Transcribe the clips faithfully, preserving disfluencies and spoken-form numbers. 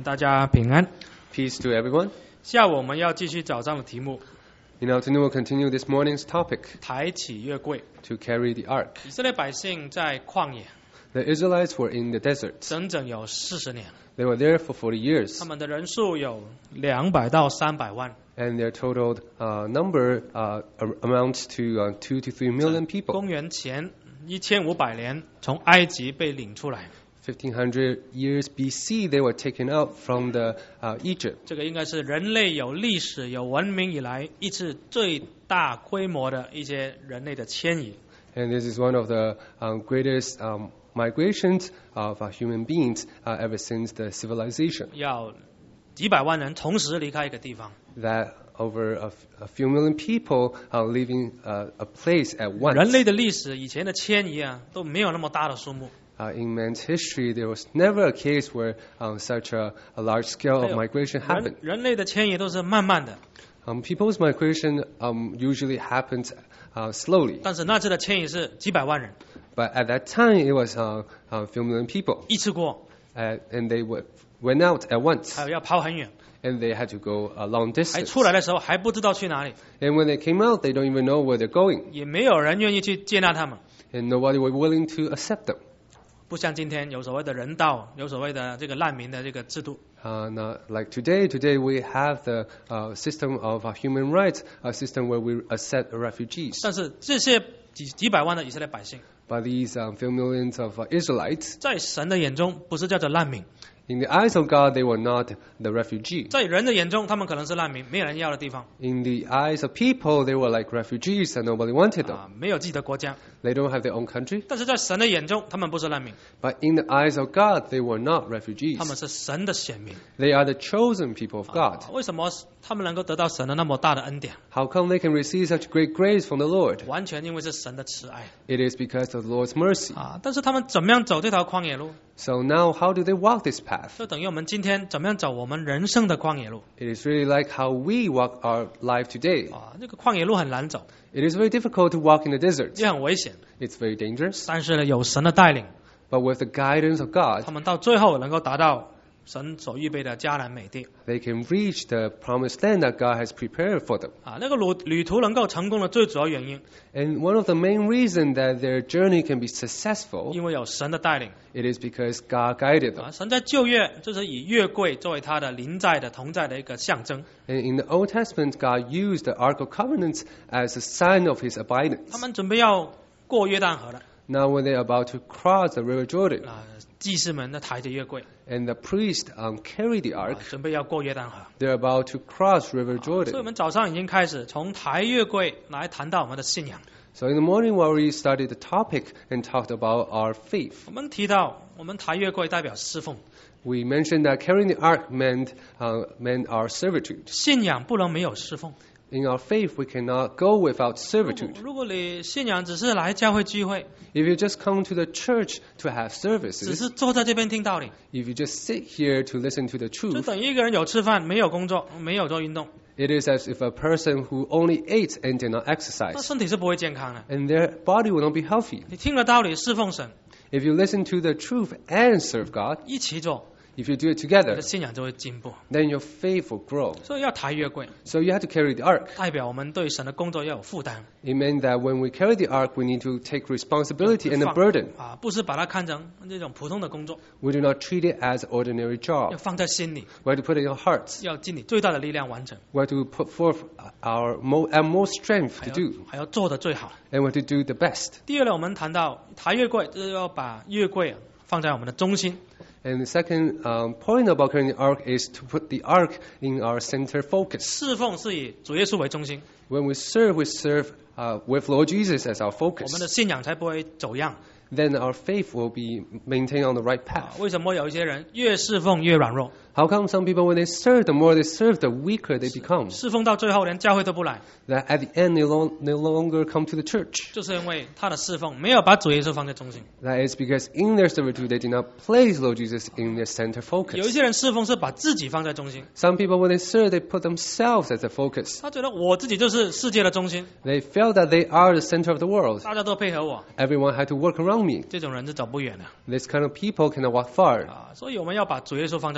愿大家平安。 Peace to everyone. 下午我们要继续早上的题目， In our afternoon, we'll continue this morning's topic, 抬起约柜。 to carry the ark. 以色列百姓在旷野 The Israelites were in the desert. 整整有四十年， They were there for forty years, 他们的人数有两百到三百万， and their total uh, number uh, ar- amounts to uh, two to three million people. 公元前一千五百年从埃及被领出来， fifteen hundred years B C, they were taken out from the uh, Egypt. 这个应该是人类有历史有文明以来一次最大规模的一些人类的迁移。 And this is one of the um, greatest um, migrations of uh, human beings uh, ever since the civilization. 要几百万人同时离开一个地方， That over a, f- a few million people are leaving uh, a place at once. 人类的历史以前的迁移啊都没有那么大的数目。 Uh, in man's history, there was never a case where um, such a, a large scale of migration 人 happened. 人类的迁移都是慢慢的， Um, people's migration um, usually happens uh, slowly, 但是那次的迁移是几百万人 but at that time it was uh, a few million people, 一次过， uh, and they w- went out at once, 还有要跑很远， and they had to go a long 还 distance. 出来的时候还不知道去哪里， And when they came out, they don't even know where they're going, 也没有人愿意去接纳他们。 and nobody was willing to accept them. 不像今天有所谓的人道，有所谓的这个难民的这个制度， Uh, not like today. Today we have the uh, system of uh, human rights, a system where we accept refugees. 但是这些几几百万的以色列百姓， But these um, few millions of uh, Israelites, 在神的眼中不是叫做难民， in the eyes of God, they were not the refugee. 在人的眼中他们可能是难民，没有人要的地方 In the eyes of people, they were like refugees and nobody wanted them. 啊，没有自己的国家。 They don't have their own country. 但是在神的眼中，他们不是难民， But in the eyes of God, they were not refugees. 他们是神的选民。 They are the chosen people of God. 为什么他们能够得到神的那么大的恩典？ How come they can receive such great grace from the Lord? 完全因为是神的慈爱 It is because of the Lord's mercy. 啊！但是他们怎么样走这条旷野路， So now, how do they walk this path? 就等于我们今天怎么样走我们人生的旷野路 It is really like how we walk our life today. 啊！这个旷野路很难走， It is very difficult to walk in the desert. 也很危险。 It's very dangerous. 但是呢，有神的带领， But with the guidance of 他 God, 们到最后能够达到神所预备的迦南美地 they can reach the promised land that God has prepared for them. 啊！那个旅旅途能够成功的最主要原因， And one of the main reasons that their journey can be successful, 因为有神的带领 it is because God guided them. 啊！神在旧约就是以约柜作为他的临在的同在的一个象征， And in the Old Testament, God used the Ark of Covenant as a sign of His 他 abidance. 们准备要过约旦河了 Now, when they're about to cross the River Jordan, 啊！祭司们呢抬着约柜， and the priest um, carry the 啊 ark, 准备要过约旦河。 they're about to cross River 所以我 Jordan. 们早上已经开始从抬月柜来谈到我们的信仰。 So in the morning, while we studied the topic and talked about our faith, 我们提到，我们抬月柜代表侍奉， we mentioned that carrying the ark meant uh, meant our servitude. 信仰不能没有侍奉。 In our faith, we cannot go without 如 servitude. 果如果你信仰只是来教会聚会， If you just come to the church to have 只 services, 是坐在这边听道理， if you just sit here to listen to the 就 truth, 等于一个人有吃饭，没有工作，没有做运动， it is as if a person who only ate and did not 那 exercise, 身体是不会健康的。 and their body will not be healthy. 你听了道理，侍奉神， If you listen to the truth and serve God, 一起做， if you do it 你 together, 的信仰就会进步。 then your faith will grow. 所以要抬月柜， So you have to carry the ark. 代表我们对神的工作要有负担， It meant that when we carry the ark, we need to take responsibility and a 放 burden. 啊，不是把它看成那种普通的工作， We do not treat it as ordinary 要 job. 放在心里， We have to put it in our hearts. 要尽你最大的力量完成， We have to put forth our mo- utmost strength 还 to 要 do, 还要做的最好。 and we have to do the best. 第二呢，我们谈到抬月柜，就是要把月柜啊放在我们的中心。 And the second um, point about carrying the ark is to put the ark in our center focus. 侍奉是以主耶稣为中心， When we serve, we serve uh, with Lord Jesus as our 我们的 focus. 信仰才不会走样。 Then our faith will be maintained on the right 啊 path. 为什么有一些人越侍奉越软弱？ How come some people, when they serve, the more they serve, the weaker they become? 侍奉到最后连教会都不来， That at the end, they no no longer come to the church. 就是因为他的侍奉没有把主耶稣放在中心。 That is because in their servitude, they did not place Lord Jesus in their center 有一 focus. 些人侍奉是把自己放在中心， Some people, when they serve, they put themselves as the focus. 他觉得我自己就是世界的中心， They felt that they are the center of the world. 大家都配合我， Everyone had to work around me. 这种人是走不远的 This kind of people cannot walk far. 啊！所以我们要把主耶稣放在我们的中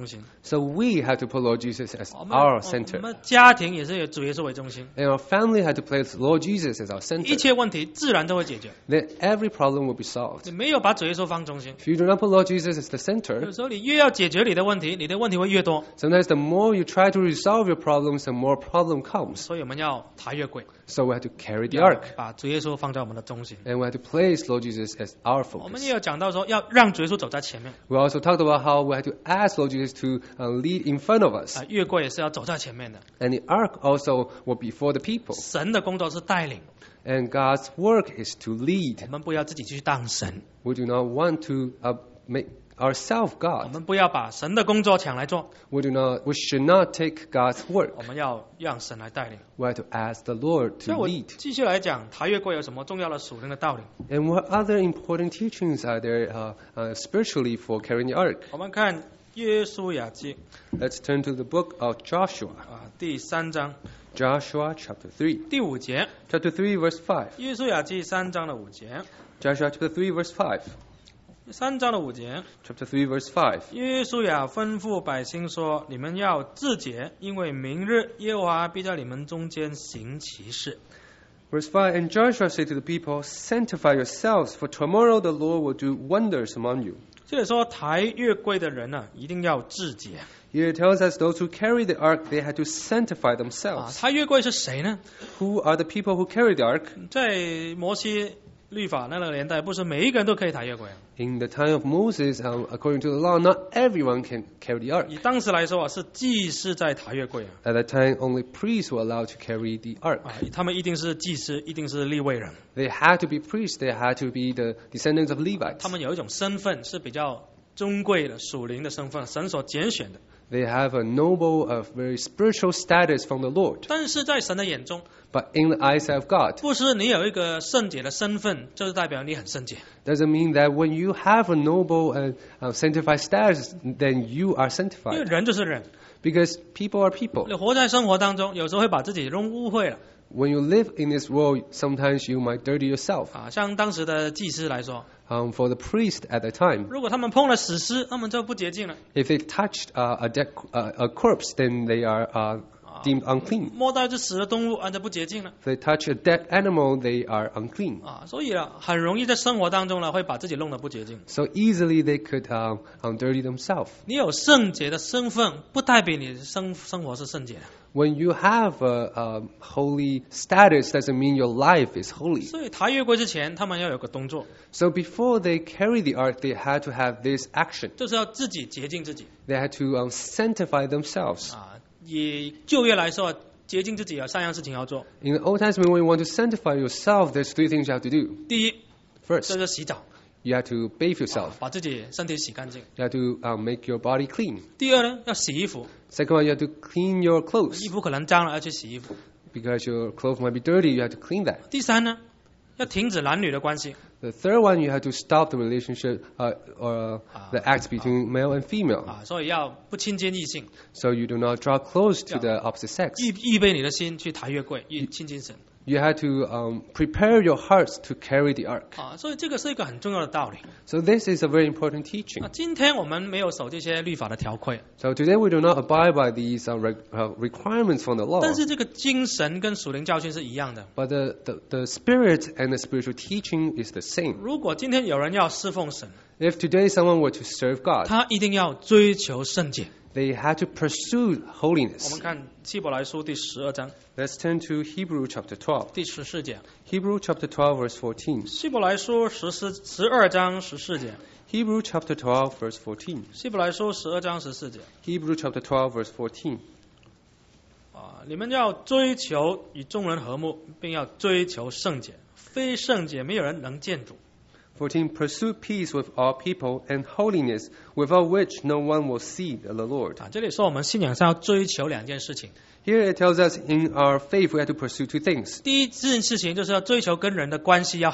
中心。 So we had to put Lord Jesus as 我们 our 我 center. 们家庭也是以主耶稣为中心， And our family had to place Lord Jesus as our 一 center. 切问题自然都会解决。 Then every problem will be solved. 你没有把主耶稣放中心， If you do not put Lord Jesus as the 有 center, 时候你越要解决你的问题，你的问题会越多。 sometimes the more you try to resolve your problems, the more problem comes. 所以我们要抬越柜， So we had to carry the 要 ark. 把主耶稣放在我们的中心。 And we had to place Lord Jesus as our 我们 focus. 也有讲到说，要让主耶稣走在前面 We also talked about how we had to ask Lord Jesus to uh, lead in front of us. 啊，越柜也是要走在前面的。 And the ark also will be for the people. 神的工作是带领， And God's work is to 我 lead. 们不要自己去当神， We do not want to uh, make ourselves 我 God. 们不要把神的工作抢来做， We do not. We should not take God's work. 我们要让神来带领。 We have to ask the Lord 所以 to 我 lead. 继续来讲，抬越柜有什么重要的属灵的道理？ And what other important teachings are there uh, uh, spiritually for carrying the ark? 我们看约书亚记 Let's turn to the book of Joshua. 啊第三章 Joshua chapter three. 第五节， Chapter three, verse five. 约书亚记三章的五节， Joshua chapter three, verse five. 三章的五节， Chapter three, verse five. 约书亚吩咐百姓说：“你们要自洁，因为明日耶和华必在你们中间行奇事。” Verse five. And Joshua said to the people, Sanctify yourselves, for tomorrow the Lord will do wonders among you. 这里说抬越柜的人呢、一定要自洁 Here it tells us those who carry the ark, they had to sanctify 啊。 themselves. 抬越柜是谁呢？ Who are the people who carry the ark? 在摩西律法那个年代，不是每一个人都可以抬越柜啊。 In the time of Moses, um, according to the law, not everyone can carry the ark. 以当时来说啊，是祭司在抬越柜啊， At that time, only priests were allowed to carry the ark. 啊，他们一定是祭司，一定是利未人， They had to be priests. They had to be the descendants of Levites. 他们有一种身份是比较尊贵的属灵的身份，神所拣选的。 They have a noble, a very spiritual status from the Lord. 但是在神的眼中， But in the eyes of God, 不是你有一个圣洁的身份，就是代表你很圣洁。 doesn't mean that when you have a noble and uh, sanctified status, then you are 因为 sanctified. 人就是人， Because people are people. 你活在生活当中，有时候会把自己弄污秽了 When you live in this world, sometimes you might dirty yourself. 啊。像当时的祭司来说， Um, for the priest at the time, 如果他们碰了死尸，他们就不洁净了。 if they touched uh, a, dead, uh, a corpse, then they are uh, deemed unclean. 摸到一只死的动物，啊，就不洁净了 If they touch a dead animal, they are unclean. 啊。所以啊，很容易在生活当中呢，会把自己弄得不洁净。 So easily they could um, um, dirty themselves. 你有圣洁的身份，不代表你的生生活是圣洁的。 When you have a, a holy status, doesn't mean your life is holy. 所以抬越柜之前，他们要有个动作， So before they carry the ark, they had to have this action. 就是要自己洁净自己 They had to um, sanctify themselves. 啊。以旧约来说，洁净自己有三样事情要做。 In the Old Testament, when you want to sanctify yourself, there's three things you have to do. 第一， First, 就是洗澡， you have to bathe yourself. 把自己身体洗干净。 You have to um, make your body clean. 第二呢，要洗衣服， Second one, you have to clean your clothes. 衣服可能脏了，要去洗衣服。 Because your clothes might be dirty, you have to clean that. 第三呢，要停止男女的关系 The third one, you have to stop the relationship uh, or the acts between male and female. 啊，所以要不亲近异性， So you do not draw close to the opposite sex. 预预备你的心去抬越柜，去亲近神 You had to um, prepare your hearts to carry the ark. 啊。所以这个是一个很重要的道理。 So this is a very important 那 teaching. 今天我们没有守这些律法的条规， So today we do not abide by these uh, reg- uh, requirements from the law. 但是这个精神跟属灵教训是一样的。 But the, the, the spirit and the spiritual teaching is the same. 如果今天有人要侍奉神， If today someone were to serve God, 他一定要追求圣洁。 they had to pursue 我 holiness. 们看希伯来书第十二章 Let's turn to Hebrew chapter twelve. 第十四节。 Hebrew chapter twelve, verse fourteen. 希伯来书十四十二章十四节。 Hebrew chapter twelve, verse fourteen. 希伯来书十二章十四节。 Hebrew chapter twelve, verse fourteen. 啊，你们要追求与众人和睦，并要追求圣洁。非圣洁，没有人能见主。 fourteen. Pursue peace with all people and holiness, without which no one will see the Lord. 啊，这里说我们信仰上要追求两件事情。 Here it tells us in our faith we have to pursue two things. 第一件事情就是要追求跟人的关系要好。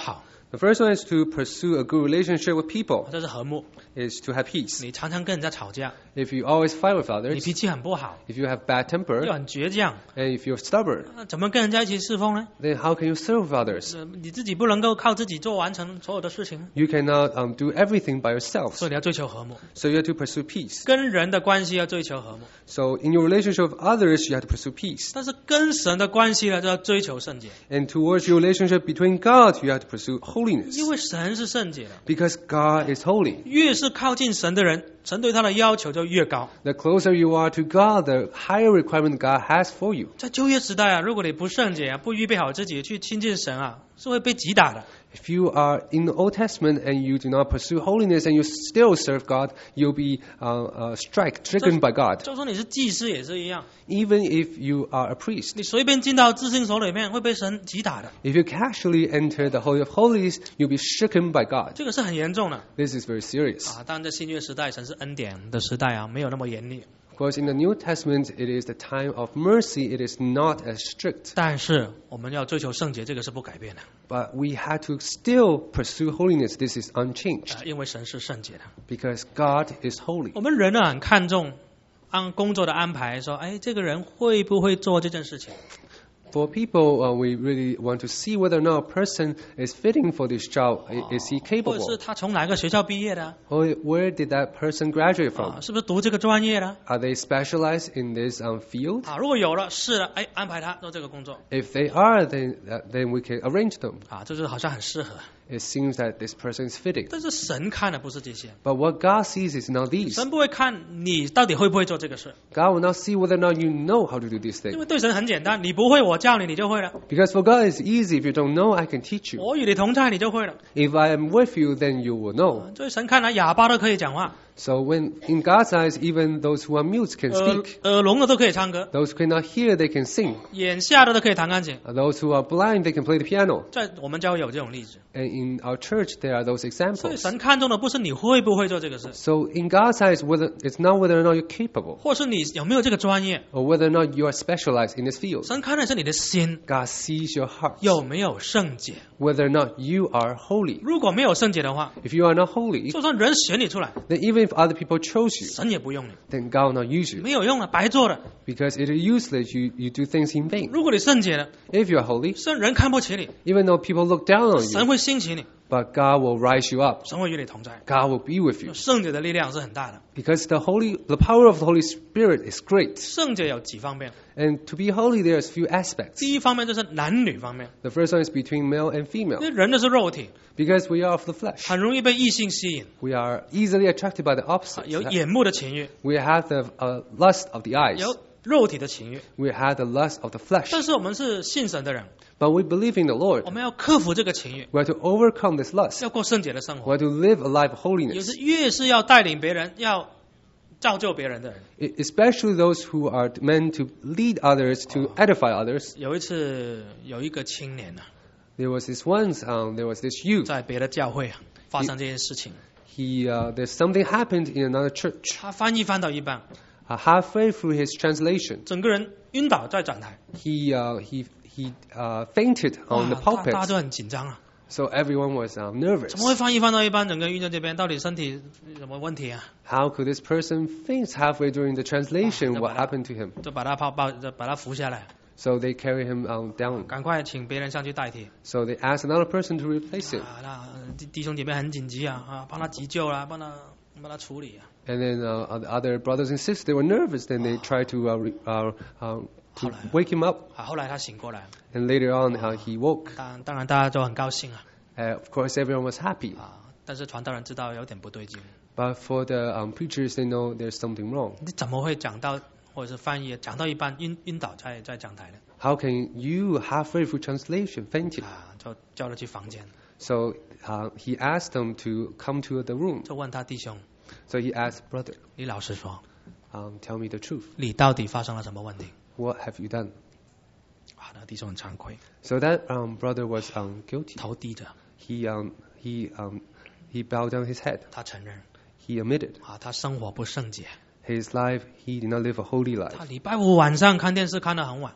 The first one is to pursue a good relationship with people, 这是和睦。 is to have peace. 你常常跟人家吵架， If you always fight with 你 others, 脾气很不好， if you have bad 又 temper, 很倔强， and if you're stubborn, 那怎么跟人家一起侍奉呢？ then how can you serve others? 呃你自己不能够靠自己做完成所有的事情， You cannot um, do everything by yourself. 所以你要追求和睦， So you have to pursue peace. 跟人的关系要追求和睦， So in your relationship with others, you have to pursue peace. 但是跟神的关系呢，就要追求圣洁， And towards your relationship between God, you have to pursue holiness. 因为神是圣洁的， Because God is holy. 越是靠近神的人，神对他的要求就越高。 The closer you are to God, the higher requirement God has for you. 在旧约时代啊，如果你不圣洁啊，不预备好自己去亲近神啊，是会被击打的。 If you are in the Old Testament and you do not pursue holiness and you still serve God, you'll be uh, uh, struck, stricken by God. 就说你是祭司也是一样， Even if you are a priest. 你随便进到至圣所里面会被神击打的， If you casually enter the Holy of Holies, you'll be stricken by God. 这个是很严重的 This is very serious. 啊。当然，在新约时代，神是恩典的时代啊，没有那么严厉。 Of course, in the New Testament, it is the time of mercy. It is not as strict. 但是我们要追求圣洁，这个是不改变的 But we have to still pursue holiness. This is unchanged 啊，因为神是圣洁的。 because God is holy. 我们人呢很看重按工作的安排，说，哎，这个人会不会做这件事情？ For people, uh, we really want to see whether or not a person is fitting for this job. I- Is he 或者 capable? 是他从哪个学校毕业的啊 Or where did that person graduate from? 啊？是不是读这个专业的 Are they specialized in this um, field? 啊？如果有了，是了，哎，安排他做这个工作 If they are, then uh, then we can arrange them. 啊，就是好像很适合。 It seems that this person is fitting. 但是神看的不是这些， But what God sees is not these. 神不会看你到底会不会做这个事， God will not see whether or not you know how to do this 因 thing. 为对神很简单，你不会，我教你，你就会了； Because for God it's easy. If you don't know, I can teach you. 我与你同在，你就会了。 If I am with you, then you will know. 所以神看来，哑巴都可以讲话， So when in God's eyes, even those who are mute can 耳 speak. 耳聋的都可以唱歌， Those who cannot hear, they can sing. 眼瞎的都可以弹钢琴。 Those who are blind, they can play the piano. 在我们教会有这种例子， And in our church, there are those 所以 examples. 神看重的不是你会不会做这个事， So in God's eyes, whether it's not whether or not you're capable, 或是你有没有这个专业， or whether or not you are specialized in this field. 神看的是你的心 God sees your heart, 有没有圣洁。 whether or not you are holy. 如果没有圣洁的话， If you are not holy, 就算人选你出来， then even if other people chose you, 神也不用你， then God will not use you. 没有用了，白做了。 Because it is useless, you, you do things in vain. 如果你圣洁了， If you are holy, 圣人看不起你， even though people look down on 神 you, 会兴起你， but God will rise you up. 神会与你同在。 God will be with you. 圣洁的力量是很大的。 Because the holy, the power of the Holy Spirit is great. 圣洁有几方面？ And to be holy, there's few aspects. 第一方面就是男女方面， The first one is between male and 因 female. 为人的是肉体， Because we are of the flesh. 很容易被异性吸引， We are easily attracted by the 啊 opposite. 有眼目的情欲， We have the uh, lust of the eyes. 有肉体的情欲。 We have the lust of the flesh. 但是我们是信神的人， But we believe in the Lord. 我们要克服这个情欲， We have to overcome this lust. 要过圣洁的生 We 活。 have to live a life of 也 holiness. 是越是要带领别人，要造就别人的人。 E- Especially those who are meant to lead others, to edify others. 有一次，有一个青年啊， There was this once, um, there was this youth. 在别的教会啊发生这件事情， He, uh, there's something happened in another church. 他翻译翻到一半， Uh, halfway through his translation, 整个人晕倒在讲台， he, uh, he, he uh, fainted 哇 on the 大大家 pulpit. 都很紧张啊， So everyone was um, 怎 nervous. 么会翻译翻到一半，整个人晕在这边？到底身体有什么问题啊？ How could this person faint halfway during the translation? Ah, What dapat- happened to him? 就把他抱抱，就把他扶下来， So they carry him um, down. 赶快请别人上去代替。 So they asked another person to replace him. 啊，那弟弟兄姐妹很紧急啊，啊，帮他急救啦，帮他帮他处理啊。 And then uh, the other brothers and sisters, they were nervous. Then they tried to, uh, re- uh, uh, to Alright. wake him up. 啊，后来他醒过来， And later on, uh, he woke. 当当然大家都很高兴啊， Uh, of course, everyone was happy. 啊，但是传道人知道有点不对劲， But for the um, preachers, they know there's something wrong. 你怎么会讲到或者是翻译讲到一半晕晕倒在在讲台呢？ How can you, halfway through translation, fainted? 啊，就叫他去房间， So uh, he asked them to come to the room. 就问他弟兄， So he asked, brother, 你老实说， um, tell me the truth. 你到底发生了什么问题？ What have you done? 啊，那弟兄很惭愧， So that um, brother was um, guilty. 头低着， He, um, he, um, he bowed down his head. 他承认 He admitted 啊，他生活不圣洁， his life, he did not live a holy 他 life. 礼拜五晚上看电视看得很晚，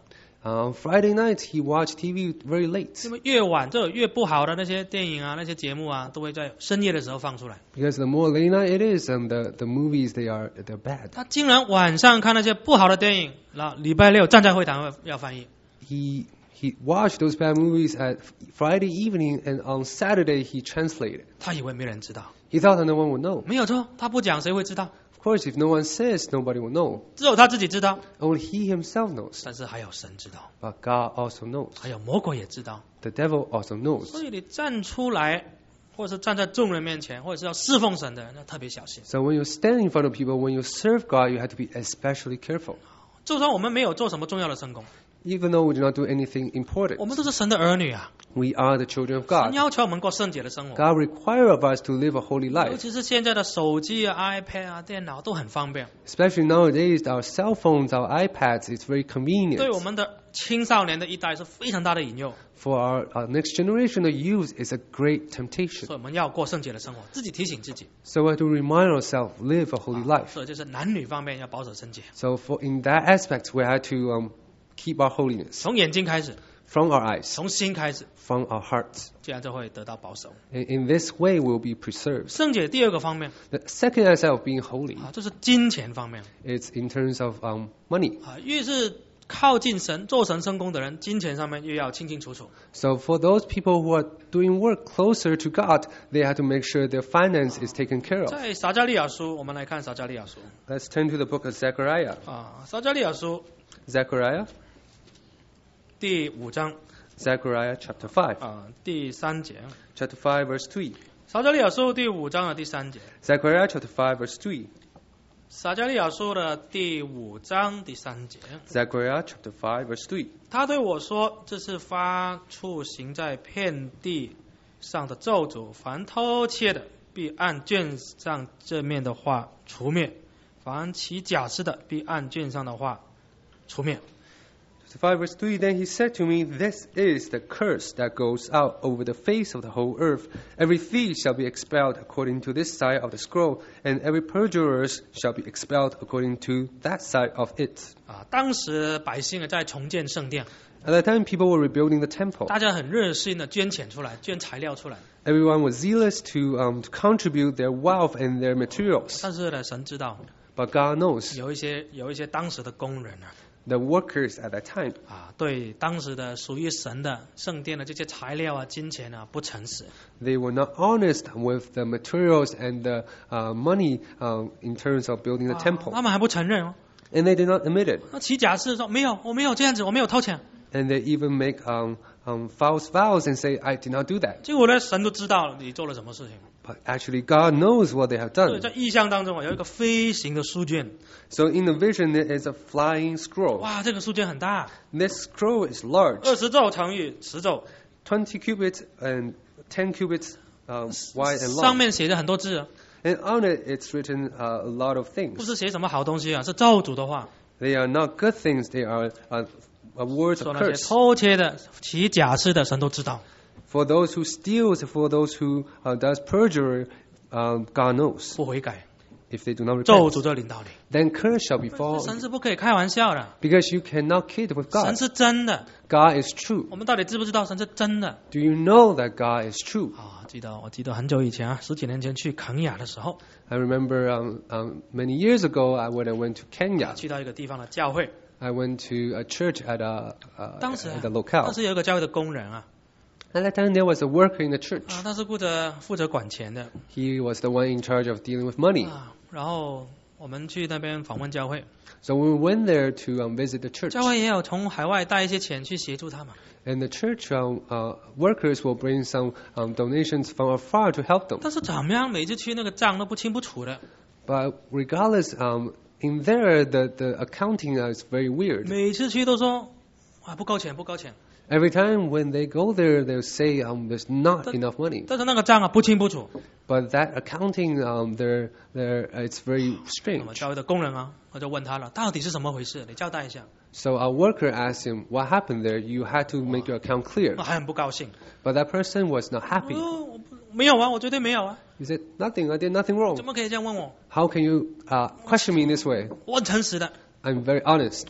Um, Friday night he watched T V very late 那么越晚就有越不好的那些电影啊、那些节目啊，都会在深夜的时候放出来。 because the more late night it is, and the the movies they are they're bad. 他竟然晚上看那些不好的电影，然后礼拜六站在会堂要翻译。 He he watched those bad movies at Friday evening, and on Saturday he translated. 他以为没人知道， He thought that no one would know. 没有错，他不讲谁会知道？ Of course, if no one says, nobody will know. 只有他自己知道， Only he himself knows. 但是还有神知道， But God also knows. 还有魔鬼也知道。 The devil also knows. 所以你站出来，或者是站在众人面前，或者是要侍奉神的人，要特别小心。 So when you stand in front of people, when you serve God, you have to be especially careful. 就算我们没有做什么重要的圣工， Even though we do not do anything important, 我们都是神的儿女啊。 we are the children of 神 God. 要求我们过圣洁的生活， God requires of us to live a holy 尤 life. 其是现在的手机啊、iPad 啊、电脑都很方便， Especially nowadays, our cell phones, our iPads, it's very 对我 convenient. 们的青少年的一代是非常大的引诱。 For our, our next generation of youth, it's a great temptation. 所以我们要过圣洁的生活，自己提醒自己。 So we have to remind ourselves, live a holy life. 所以就是男女方面要保守圣洁， So for in that aspect, we have to um, keep our holiness 从眼睛开始， from our eyes, 从心开始， from our hearts. 这样就会得到保守。 And in this way, we'll be preserved. 圣洁第二个方面 The second aspect of being holy 啊，就是金钱方面 is in terms of um, money. 啊，越是靠近神、做神圣工的人，金钱上面越要清清楚楚。 So for those people who are doing work closer to God, they have to make sure their finance is taken care of. 在撒迦利亚书，我们来看撒迦利亚书 Let's turn to the book of Zechariah. 啊，撒迦利亚书 Zechariah, 第五章 Zechariah chapter five. 啊第三节， Chapter five, verse three. 撒迦利亚书第五章的第三节， Zechariah chapter five, verse three. 撒迦利亚书的第五章第三节， Zechariah chapter five, verse three. 他对我说：“这是发出行在遍地上的咒诅，凡偷窃的，必按卷上这面的话除灭；凡起假誓的，必按卷上的话除灭。” Chapter five, verse three. Then he said to me, This is the curse that goes out over the face of the whole earth. Every thief shall be expelled according to this side of the scroll, and every perjurer shall be expelled according to that side of it. 啊，当时百姓啊在重建圣殿， At that time, people were rebuilding the temple. 大家很热心的捐钱出来，捐材料出来。 Everyone was zealous to, um, to contribute their wealth and their materials. 但是呢，神知道 But God knows 有一些有一些当时的工人啊， the workers at that time, 啊，对当时的属于神的圣殿的这些材料啊、金钱啊不诚实。 they were not honest with the materials and the uh, money um, in terms of building the 啊 temple. 他们还不承认哦。 And they did not admit it. 那起假誓说没有，我没有这样子，我没有偷钱。 And they even make um, um, false vows and say, I did not do that. 结果呢，神都知道了你做了什么事情。 But actually, God knows what they have 所以 done. 在意象当中啊，有一个飞行的书卷， So in the vision, there is a flying scroll. 哇，这个书卷很大， This scroll is large, 二十肘乘以十肘， twenty cubits and ten cubits um, wide and 上 long. 面写着很多字啊， And on it, it's written uh, a lot of 不 things. 是写什么好东西啊，是咒诅的话， They are not good things. They are uh, uh, words 说 of 那些 curse. 偷窃的、起假誓的，神都知道。 For those who steals, for those who uh, does perjury, um, God knows. 不悔改， If they do not 咒 repent, 诅就临到你。 then curse shall befall 神 you. 是不可以开玩笑的， Because you cannot kid with 神 God. 是真的。 God is true. 我们到底知不知道神是真的？ Do you know that God is true? 啊，记得我记得很久以前啊，十几年前去肯雅的时候， I remember um, um, many years ago I, when I went to Kenya, 去到一个地方的教会， I went to a church at, a, uh, 当时 at the 当 locale. 时有一个教会的工人啊， At that time there was a worker in the church. 啊，他是负责负责管钱的 He was the one in charge of dealing with money. 啊，然后我们去那边访问教会， So we went there to um, visit the church. 教会也有从海外带一些钱去协助他们。 And the church um, uh, workers will bring some um, donations from afar to help them. 但是怎么样，每次去那个账都不清不楚的， But regardless, um, in there the, the accounting is very weird. 每次去都说啊不够钱不够钱， Every time when they go there, they'll say um, there's not But- enough money. 但是那个账啊不清不楚。 But that accounting, um, they're, they're, it's very 那么 strange. 教会的工人啊，我就问他了，到底是怎么回事？你交代一下。 So our worker asked him, what happened there? You had to make your account clear. 我还很不高兴。 But that person was not happy. 哦，我不没有啊，我绝对没有啊， He said, nothing, I did nothing 怎 wrong. 么可以这样问我？ How can you uh, question me in this way? 我很诚实的。 I'm very honest. 啊，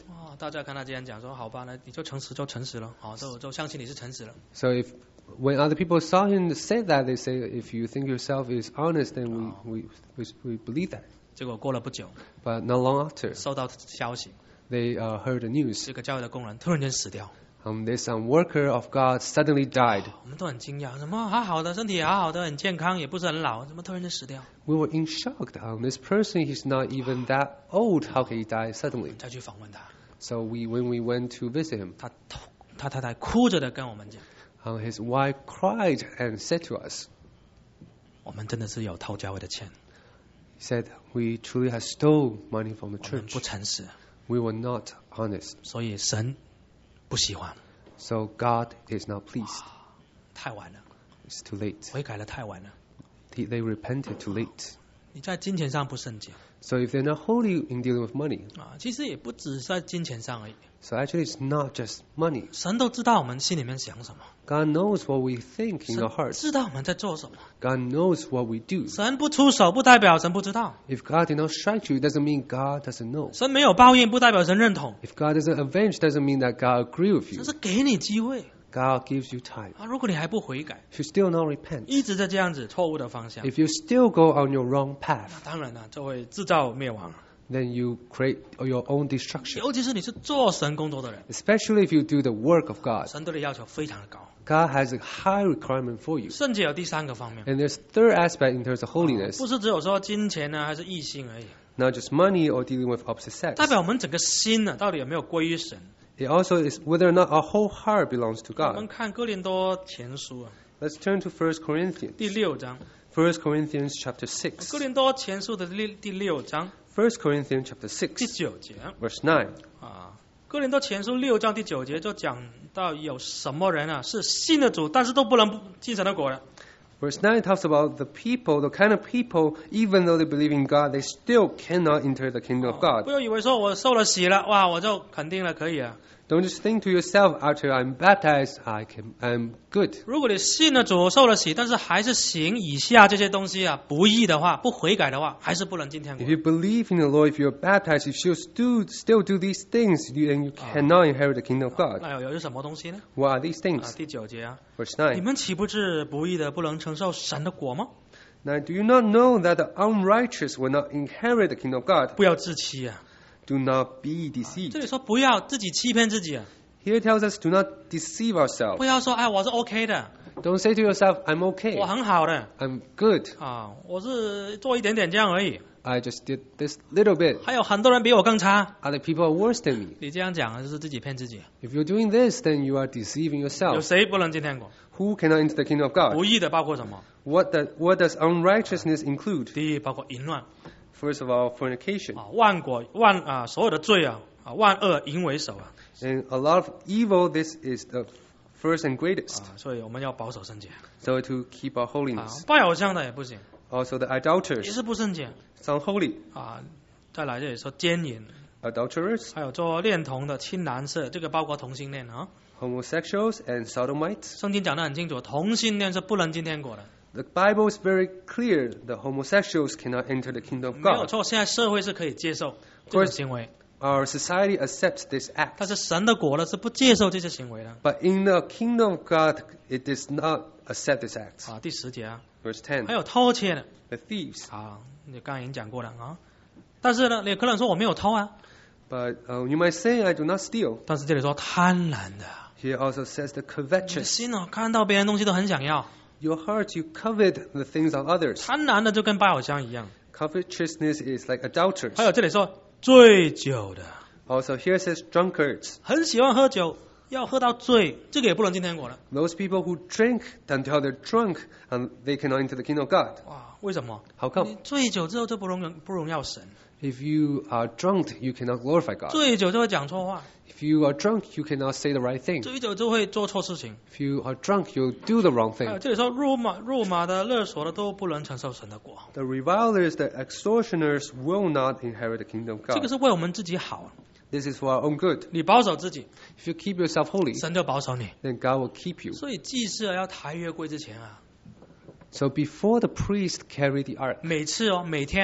大家看他这样讲说，好吧，那你就诚实就诚实了，好，就就相信你是诚实了。 So if when other people saw him say that, they say, if you think yourself is honest, then we, we, we, we believe that. 结果过了不久， But not long after, 收到消息， they uh, heard the news. 这个教会的工人突然间死掉。 Um, this um, worker of God suddenly died. 我们都很惊讶，怎么好好的身体好好的很健康，也不是很老，怎么突然间死掉？ We were in shock. Um, this person, he's not even that old. How can he die suddenly? 再去访问他， So we, when we went to visit him, 他他太太哭着的跟我们讲， um, his wife cried and said to us, 我们真的是有偷教会的钱， he said, we truly have stole money from the 我们 church. 不诚实， We were not honest. 所以神不喜欢。 So God is not pleased. 太晚了， It's too late. 悔改了太晚了。 They, they repented too late. 你在金钱上不圣洁 So if they're not holy in dealing with money, 啊，其实也不只是在金钱上而已。 so actually it's not just money. 神都知道我们心里面想什么， God knows what we think in 神 our hearts. 知道我们在做什么。 God knows what we do. 神不出手，不代表神不知道； If God did not strike you, it doesn't mean God doesn't know. 神没有报应，不代表神认同。 If God doesn't avenge, doesn't mean that God agree with 神 you. 是给你机会 God gives you time. 啊！如果你还不悔改， If you still not repent, 一直在这样子错误的方向， if you still go on your wrong path, 当然了，就会制造灭亡。 then you create your own destruction. 尤其是你是做神工作的人， Especially if you do the work of God. 神对你要求非常的高。 God has a high requirement for you. 圣洁有第三个方面， And there's third aspect in terms of holiness, 不是只有说金钱呢，还是异性而已， not just money or dealing with opposite sex. 代表我们整个心呢，到底有没有归于神？ It also is whether or not our whole heart belongs to 我们 God. 看哥林多前书啊， Let's turn to First Corinthians. 第六章， First Corinthians chapter 哥 six. 林多前书的第第六章 First Corinthians chapter 第 six, 九节 verse nine. 啊，哥林多前书六章第九节就讲到有什么人啊是信的主，但是都不能进神的国的。 Verse nine talks about the people, the kind of people, even though they believe in God, they still cannot enter the kingdom of 不 God. 要以为说我受了洗了，哇，我就肯定了可以了。 Don't just think to yourself, after I'm baptized, I can, I'm good. 如果你信了主，受了洗，但是还是行以下这些东西啊，不义的话，不悔改的话，还是不能进天国 If。you believe in the Lord, if you're baptized, if you still, still do these things, you, then you cannot inherit the kingdom of God. 那有有什么东西呢？ What are these 啊， things? 第九节啊， Verse 你 nine. 们岂不是不义的，不能承受神的国吗？ Now, do you not know that the unrighteous will not inherit the kingdom of God? 不要自欺啊！ Do not be 这 deceived. 里说不要自己欺骗自己啊， Here it tells us, do not deceive ourselves. 不要说哎我是 OK 的， Don't say to yourself, I'm okay. 我很好的 I'm good. 啊，我是做一点点这样而已， I just did this little bit. 还有很多人比我更差。 Other people are worse than me. 你这样讲就是自己骗自己。 If you're doing this, then you are deceiving 有 yourself. 谁不能进天国？ Who cannot enter the kingdom of God? 不义的包括什么？ What, the, what does unrighteousness include? 第一，包括淫乱 First of all, fornication. 啊，万国万啊，所有的罪啊啊，万恶淫为首啊 And a lot of evil, this is the first and greatest. 啊，所以我们要保守圣洁 So to keep our 啊 holiness.， 拜偶像的也不行， Also the 也 idolaters, 是不圣洁 it's unholy. 啊。再来这里说奸淫， Adulterers, 还有做恋童的、青蓝色，这个包括同性恋啊。 homosexuals, and sodomites. 圣经讲得很清楚，同性恋是不能进天国的， The Bible is very clear. The homosexuals cannot enter the kingdom of 没有 God. 错。现在社会是可以接受这种行为， Our society accepts this 但 act. 是神的国呢是不接受这些行为的 But in the kingdom of God, it does not accept this act. 啊。第十节啊， Verse ten, 还有偷窃的 the thieves. 啊，你刚刚已经讲过了啊。但是呢，你可能说我没有偷啊， But uh, you might say, I do not steal. 但是这里说贪婪的， Here also says the 你的 covetous. 心哦，看到别人东西都很想要， Your heart, you covet the things of others. 贪婪的就跟拜偶像一样。 Covetousness is like adulterers. 还有这里说醉酒的， Also here says drunkards. 很喜欢喝酒，要喝到醉，这个也不能进天国了。 Those people who drink until they're drunk and they cannot enter the kingdom of God. 哇，为什么？ How come? 你醉酒之后就不荣耀不荣耀神， If you are drunk, you cannot glorify God. 醉酒就会讲错话， If you are drunk, you cannot say the right thing. 醉酒就会做错事情。 If you are drunk, you'll do the wrong 还有 thing. 这里说入马入马的、勒索的都不能承受神的国， The revilers, the extortioners will not inherit the kingdom of 这个 God. 是为我们自己好。 This is for our own good. 你保守自己， If you keep yourself holy, 神就保守你。 then God will keep you. 所以祭司啊要抬约柜之前啊， So before the priest carry the ark, 每次哦，每天哦，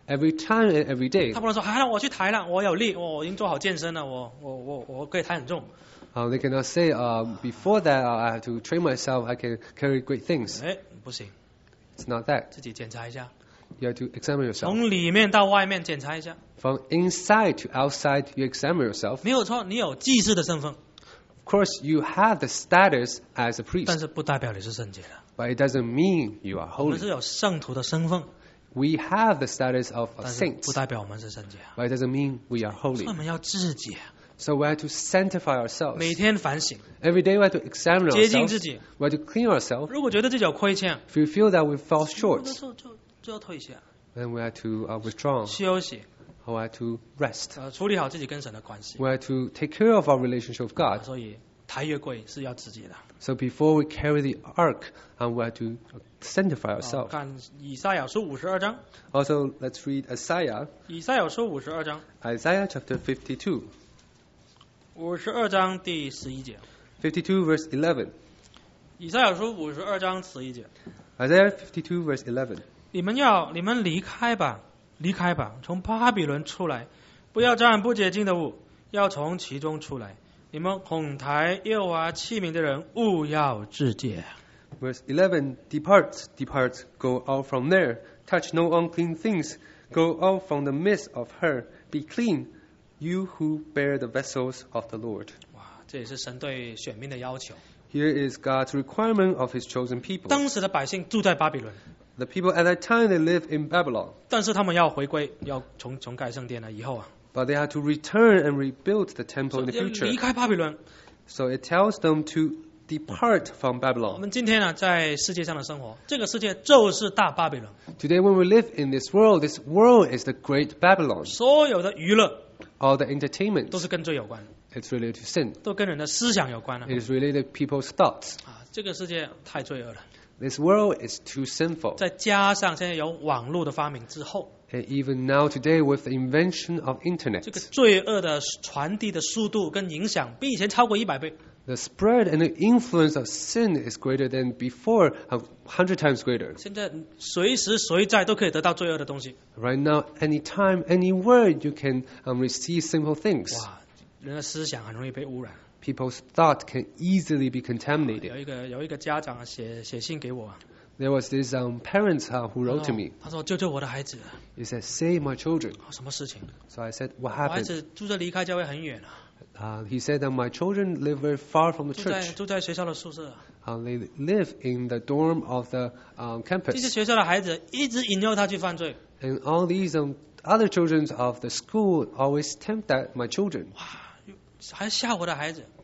every time and every day. 他不能说，好，我去抬了，我有力，我已经做好健身了，我我我我可以抬很重。 Uh, they cannot say, uh, before that uh, I have to train myself, I can carry great things. 哎，不行， It's not that. 自己检查一下， You have to examine yourself. 从里面到外面检查一下， From inside to outside, you examine yourself. 没有错，你有祭司的身份， Of course, you have the status as a 但 priest, 是不代表你是圣洁的。 but it doesn't mean you are 我们 holy. 是有圣徒的身份， We have the status of a 但是 saint, 不代表我们是圣洁。 but it doesn't mean we are 所以 holy. 我们要自洁， So we have to sanctify ourselves. 每天反省， Every day we have to examine 洁净自 ourselves. 己。 We have to clean ourselves. 如果觉得自己有亏欠， If we feel that we fall 有 short, 的时候就就要退下， then we have to uh, withdraw. 休息， We have to rest. 呃，处理好自己跟神的关系。 We have to take care of our relationship with God. 所以抬月柜是要自己的。 So before we carry the ark, um, we have to sanctify 好 ourselves. 看以赛亚书五十二章， Also, let's read Isaiah, 以赛亚书五十二章， Isaiah chapter fifty-two. 五十二章第十一节。 fifty-two verse eleven. 以赛亚书五十二章十一节， Isaiah fifty-two verse eleven. 你们要你们离开吧，离开吧，从巴比伦出来，不要沾不洁净的物，要从其中出来。你们哄抬耶和华器皿的人，务要自洁。 Verse eleven. Depart, depart, go out from there. Touch no unclean things. Go out from the midst of her. Be clean, you who bear the vessels of the Lord. 哇，这也是神对选民的要求。 Here is God's requirement of His chosen people. 当时的百姓住在巴比伦， The people at that time, they lived in Babylon. 但是他们要回归，要重重盖圣殿了以后啊， But they had to return and rebuild the temple in the 要 future. 离开巴比伦。 So it tells them to depart from 我 Babylon. 们今天呢，在世界上的生活，这个世界就是大巴比伦， Today when we live in this world, this world is the great Babylon. 所有的娱乐 All the entertainment, 都是跟罪有关， it's related to sin. 都跟人的思想有关了。 It is related to people's thoughts. 啊，这个世界太罪恶了。 This world is too sinful. 再加上现在有网络的发明之后， And even now today with the invention of 这 internet, 个罪恶的传递的速度跟影响比以前超过一百倍。 the spread and the influence of sin is greater than before, a hundred times greater. 现在随时随在都可以得到罪恶的东西。 Right now, anytime, anywhere, you can um, receive sinful things. 哇，人的思想很容易被污染。 People's thought can easily be 有 contaminated. 一个有一个家长写写信给我， There was this um, parents uh, who 他 wrote to 说 me. 他说救救我的孩子， He said, "Save my children." 什么事情？ So I said, "What 我孩 happened?" 子住在离开教会很远啊， Uh, he said that my children live very far from the 住在 church. 住在学校的宿舍。 Uh, they live in the dorm of the um, 这些 campus. 学校的孩子一直引诱他去犯罪， And all these um, other children of the school always tempt that my children. 哇，还吓我的孩子。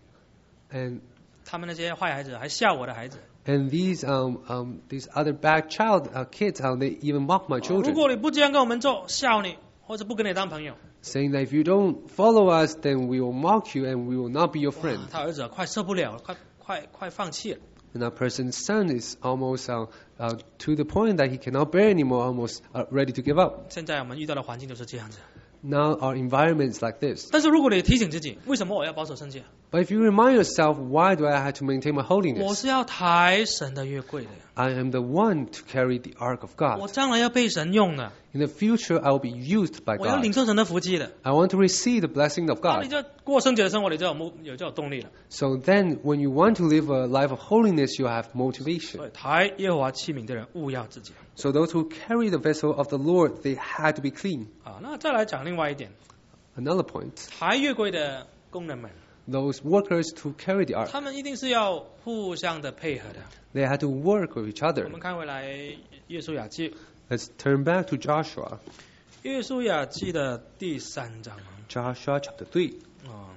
And 他们那些坏孩子还吓我的孩子。 and these um, um, these other bad child uh, kids, uh, they even mock my 如 children, 果你不这样跟我们做，笑你，或者不跟你当朋友。 saying that if you don't follow us, then we will mock you and we will not be your 哇 friend. 他儿子快受不了了，快快快放弃了。 And that person's son is almost uh, uh, to the point that he cannot bear anymore, almost uh, ready to give up. 现在我们遇到的环境就是这样子。 Now our environment is like this. 但是如果你提醒自己，为什么我要保守圣洁？ But if you remind yourself, why do I have to maintain my 我 holiness? 是要抬神的约柜的， I am the one to carry the ark of 我 God. 将来要被神用的， In the future, I will be used by 我要 God. 领受神的福气的。 I want to receive the blessing of 那你 God. 就过圣洁的生活，你就有目有就有动力了。 So then, when you want to live a life of holiness, you have motivation. 所以抬耶和华器皿的人，勿要自己。 So those who carry the vessel of the Lord, they had to be clean. 啊，那再来讲另外一点， Another point, 抬约柜的工人们， those workers to carry the ark, 他们一定是要互相的配合的。 they had to work with each 我 other. 们看回来约书亚记， Let's turn back to Joshua, 约书亚记的第三章 Joshua chapter three. 啊，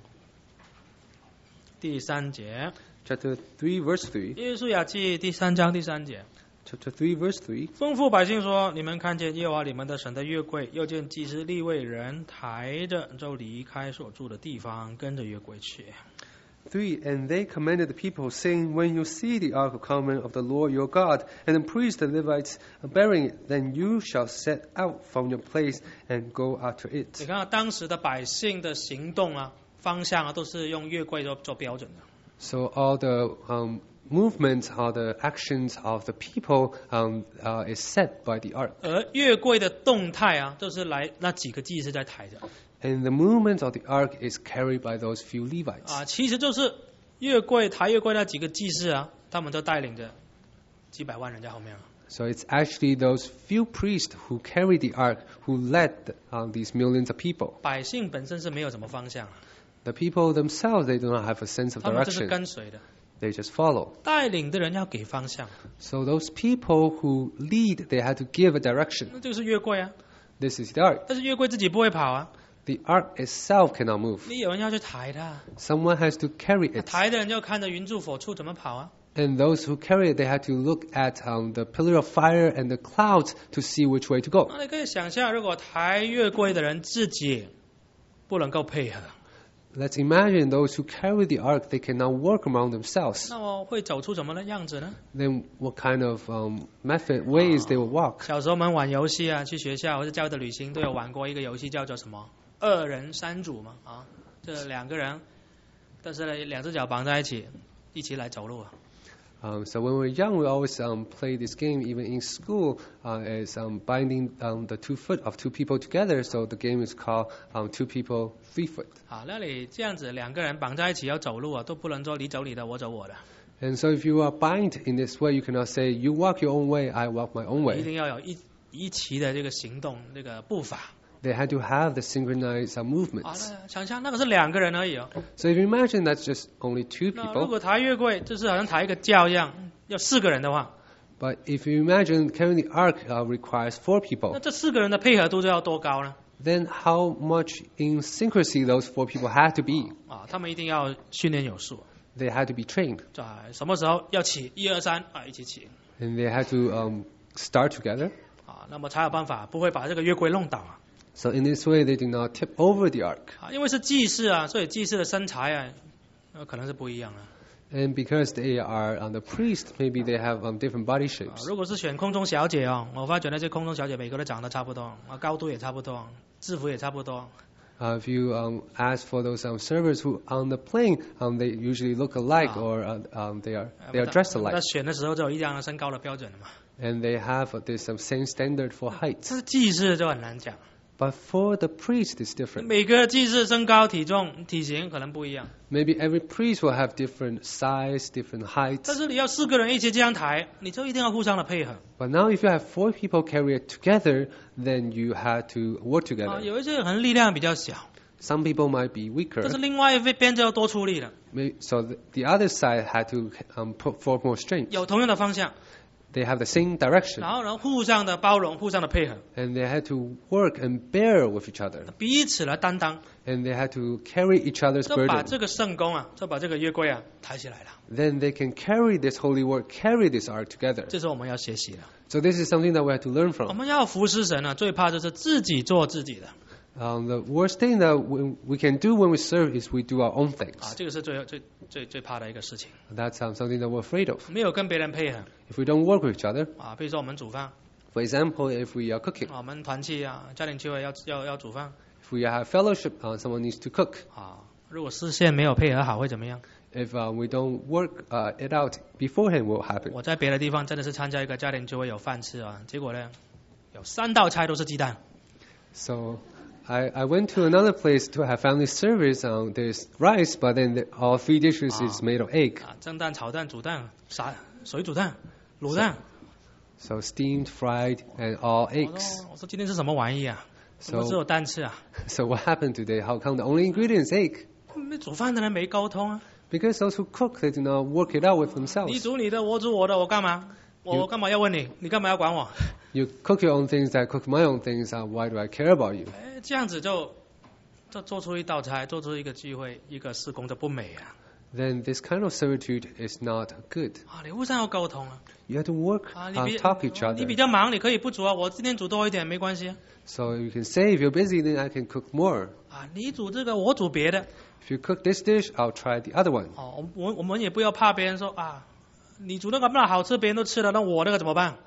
第三节， Chapter three, verse three. 约书亚记第三章第三节， Chapter three, verse three. 吩咐百姓说：你们看见耶和华你们的神的约柜，又见祭司利未人抬着，就离开所住的地方，跟着约柜去。 three. And they commanded the people, saying, When you see the ark of covenant of the Lord your God, and the priests, the Levites, bearing it, then you shall set out from your place and go after 你 it. 看到当时的百姓的行动啊、方向啊，都是用约柜做做标准的。 So all the um, movements or the actions of the people um, uh, is set by the ark. 而月柜的动态啊，都是来那几个祭司在抬着 And the movement of the ark is carried by those few Levites. 啊，其实就是月柜抬月柜那几个祭司啊，他们都带领着几百万人在后面啊。 So it's actually those few priests who carry the ark who led um, these millions of people. 百姓本身是没有什么方向， The people themselves, they do not have a sense of 他们就是 direction. 跟随的。 They just follow. 带领的人要给方向， So those people who lead, they had to give a direction. 那就是月柜啊。 This is the ark. 但是月柜自己不会跑啊， The ark itself cannot move. 你有人要去抬它， Someone has to carry 那 it. 抬的人就看着云柱火柱怎么跑啊。 And those who carry it, they had to look at um, the pillar of fire and the clouds to see which way to go. 那你可以想象，如果抬月柜的人自己不能够配合， Let's imagine those who carry the ark, they cannot work among themselves. 那么会走出什么的样子呢？ Then what kind of um, method, ways they will walk? 小时候我们玩游戏啊，去学校或者教会的旅行都有玩过一个游戏，叫做什么？二人三组嘛，啊，这两个人，但是呢，两只脚绑在一起，一起来走路啊。 Um, so when we were young, we always um, play this game, even in school, uh, as um, binding um, the two foot of two people together. So the game is called um, two people, three foot. 好，那你这样子两个人绑在一起要走路啊，都不能说你走你的，我走我的， And so if you are bind in this way, you cannot say, you walk your own way, I walk my own 一 way. 定要有一一齐的这个行动，这个步伐。 They had to have the synchronized uh, 好， movements. 那想象那个是两个人而已哦。 So if you imagine that's just only two 那如 people, 果抬月柜，就是好像抬一个轿一样，要四个人的话， but if you imagine carrying the ark uh, requires four 那 people, 这四个人的配合度就要多高呢？ then how much in syncrasy those four people had to be? 啊，他们一定要训练有素， They had to be trained, 在什么时候要起，一二三啊，一起起 and they had to um, start together. 啊，那么才有办法不会把这个月柜弄倒啊。 So in this way, they did not tip over the ark. 啊，因为是祭祀啊，所以祭祀的身材啊，呃，可能是不一样的。 And because they are um, the priest, maybe they have um, different body 啊 shapes. 如果是选空中小姐哦，我发觉那些空中小姐每个都长得差不多，啊，高度也差不多，制服也差不多。 Uh, if you um, ask for those um, servers who on the plane, um, they usually look alike, Ah. or uh, um, they are 呃 they are dressed 那 alike, 选的时候就有一样的身高的标准的嘛。 and they have uh, this um, same standard for height. 这是祭祀就很难讲， But for the priest, it's different. 每个祭祀身高、体重、体型可能不一样， Maybe every priest will have different size, different 但 heights. 是你要四个人一起这样抬，你就一定要互相的配合 But now, if you have four people carry it together, then you had to work 啊。 together. 有一些人可能力量比较小， Some people might be 但是 weaker, 另外一边就要多出力了， Maybe, so the, the other side had to um, put forth more strength. 有同样的方向， They have the same direction, 然后呢互相的包容、互相的配合， and they had to work and bear with each other, 彼此来担当， and they had to carry each other's 就把 burden. 这个圣工啊，就把这个约柜啊抬起来了。 Then they can carry this holy work, carry this ark together. 这是我们要学习的。 So this is something that we have to learn 我 from. 们要服侍神啊，最怕就是自己做自己的 Um, the worst thing that we, we can do when we serve is we do our own 啊， things. 这个是最最最最怕的一个事情。 That's um, something that we're afraid of. 没有跟别人配合 If we don't work with each other, 啊，比如说我们煮饭， for example, if we are cooking, 啊我们团契啊，家庭聚会要要要煮饭 if we have fellowship, uh, someone needs to cook. 啊，如果视线没有配合好会怎么样？ If uh, we don't work uh, it out beforehand, what will happen? 我在别的地方真的是参加一个家庭聚会有饭吃啊，结果呢，有三道菜都是鸡蛋 So I, I went to another place to have family service. Um, there's rice, but then the, all three dishes is Ah. made of egg. 啊，蒸蛋、炒蛋、煮蛋、啥水煮蛋、卤蛋。 So steamed, fried, and all 我 eggs. 说我说今天是什么玩意啊？怎么 So 只有蛋吃啊？ so what happened today? How come the only ingredient is egg? 那煮饭的人没沟通啊。 Because those who cook, they do not work it out with 你 themselves. 煮你的，我煮我的，我干嘛？我 You- 我干嘛要问你？你干嘛要管我？ You cook your own things, I cook my own things. Uh, why do I care about you? 哎，这样子就就做出一道菜，做出一个聚会，一个施工就不美啊！ Then this kind of servitude is not good. 啊，你互相要沟通啊！ You have to work, 啊，你 uh, 比 talk each 你比 other. 较忙，你可以不煮啊，我今天煮多一点没关系啊。 So you can say if you're busy, then I can cook more. 啊，你煮这个，我煮别的。 If you cook this dish, I'll try the other one. 哦，我我我们也不要怕别人说啊，你煮那个那好吃，别人都吃了，那我那个怎么办？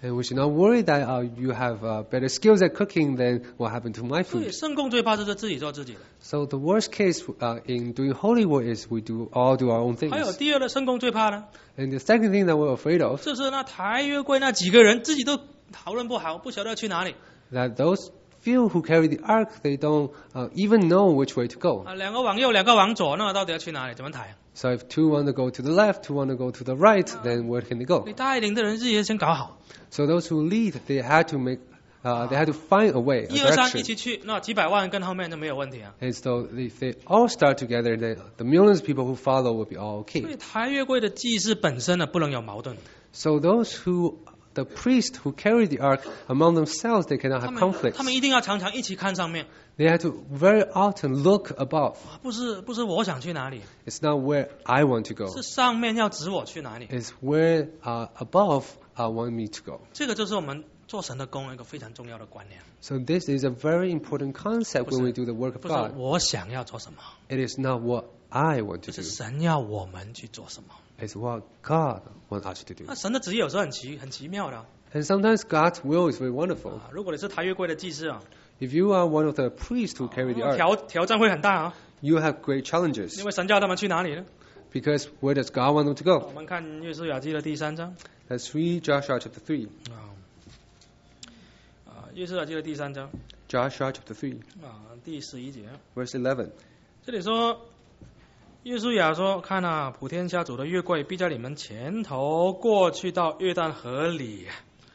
And we should not worry that uh, you have uh, better skills at cooking than what happened to my 所以 food. 圣供最怕就是自己做自己的。 So the worst case uh, in doing holy work is we do all do our own 还有 things. 第二的圣供最怕呢， And the second thing that we're afraid of, 就是那台约柜那几个人自己都讨论不好，不晓得去哪里 that those few who carry the ark, they don't uh, even know which way to go. 啊，两个往右，两个往左，那到底要去哪里？怎么抬？ So if two want to go to the left, two want to go to the right, then where can they go? 你带领的人自己先搞好， So those who lead, they had to make, uh, they had to find a way, a 一二三一 direction. 起去，那几百万跟后面就没有问题啊。 And so if they all start together, then the millions of people who follow will be all 所以 okay. 台约柜的祭祀本身呢，不能有矛盾。 So those who, the priests who carry the ark, among themselves, they cannot 他 have 们 conflicts. 他们一定要常常一起看上面， They had to very often look above. 啊不是不是我想去哪里， It's not where I want to go. 是上面要指我去哪里。 It's where uh, above uh, want me to go. 这个就是我们做神的工一个非常重要的观念， So this is a very important concept when we do the work of 不是 God. 我想要做什么， It is not what I want 就 to 是 do. 神要我们去做什么。 It's what God wants us to do. 那神的旨意有时候很奇很奇妙的啊 And sometimes God's will is very wonderful. 啊。如果你是台约柜的祭司啊， If you are one of the priests who carry the ark, 挑挑战会很大啊， you have great challenges. 因为神叫他们去哪里呢？ Because where does God want them to 我 go? 们看约书亚记的第三章 Let's read Joshua chapter three. 啊啊，约书亚记的第三章 Joshua chapter three, 啊第十一节， verse eleven. 这里说。约书亚说：“看啊，普天下主的约柜必在你们前头过去到约旦河里。